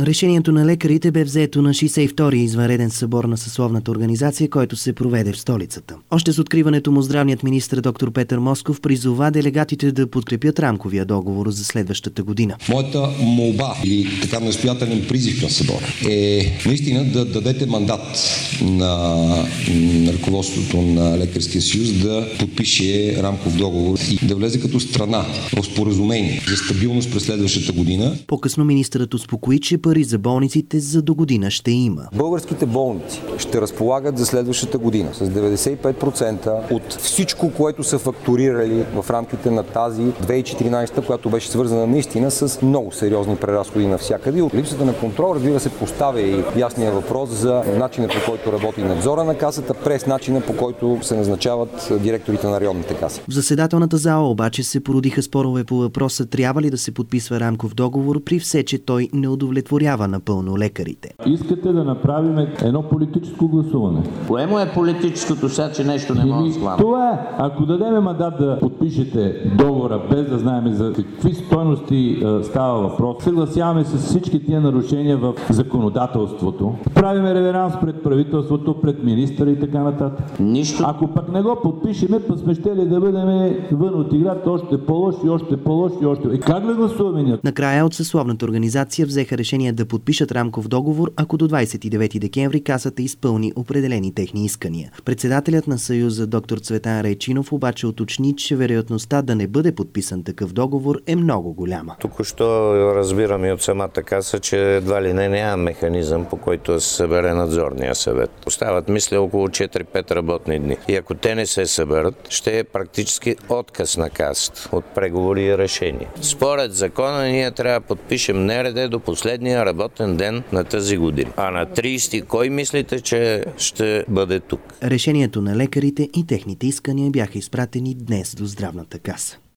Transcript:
Решението на лекарите бе взето на 62-и извънреден събор на съсловната организация, който се проведе в столицата. Още с откриването му здравният министър доктор Петър Москов призова делегатите да подкрепят рамковия договор за следващата година. Моята молба или така настоятелен призив към събора е наистина да дадете мандат на ръководството на Лекарския съюз да подпише рамков договор и да влезе като страна в споразумение за стабилност през следващата година. По-късно министърът успокои, че пари за болниците за до година ще има. Българските болници ще разполагат за следващата година с 95% от всичко, което са фактурирали в рамките на тази 2014, която беше свързана наистина с много сериозни преразходи навсякъде. От липсата на контрол, разбира се, поставя и ясния въпрос за начина, по който работи надзора на касата, през начина, по който се назначават директорите на районните каси. В заседателната зала обаче се породиха спорове по въпроса трябва ли да се подписва рамков договор, при все, че той не удовлетворява напълно лекарите. Искате да направим едно политическо гласуване. Кое му е политическото сега, че нещо не може да слагаме? Това е. Ако дадем мандат да подпишете договора, без да знаем за какви стойности става въпрос, съгласяваме с всички тия нарушения в законодателството. Правиме реверанс пред правителството, пред министъра и така нататък. Нищо. Ако пък не го подпишеме, пък сме щели да бъдем вън от играта още по-лош и още по-лош и още. И как да гласуваме ние? Накрая от съсловната организация взеха решение да подпишат рамков договор, ако до 29 декември касата изпълни определени техни искания. Председателят на Съюза доктор Цветан Райчинов обаче уточни, че вероятността да не бъде подписан такъв договор е много голяма. Току-що разбираме от самата каса, че едва ли не няма механизъм, по който да се събере надзорния съвет. Остават, мисля, около 4-5 работни дни. И ако те не се съберат, ще е практически отказ на касата от преговори и решения. Според закона ние трябва да подпишем НРД до последния работен ден на тази година. А на 30 кой мислите, че ще бъде тук? Решението на лекарите и техните искания бяха изпратени днес до здравната каса.